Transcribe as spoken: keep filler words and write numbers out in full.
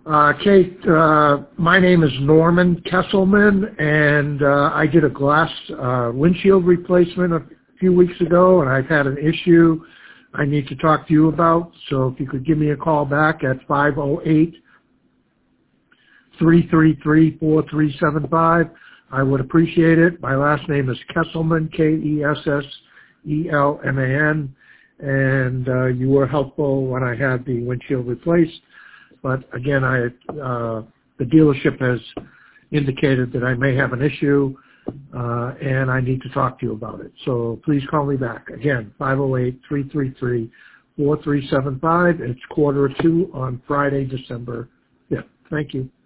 Uh, Kate, uh, my name is Norman Kesselman, and uh, I did a glass uh, windshield replacement a few weeks ago, and I've had an issue I need to talk to you about. So if you could give me a call back at five oh eight, three three three, four three seven five, I would appreciate it. My last name is Kesselman, K E S S E L M A N, and uh, you were helpful when I had the windshield replaced. But again, I, uh, the dealership has indicated that I may have an issue, uh, and I need to talk to you about it. So please call me back. Again, five oh eight, three three three, four three seven five. It's quarter two on Friday, December fifth. Thank you.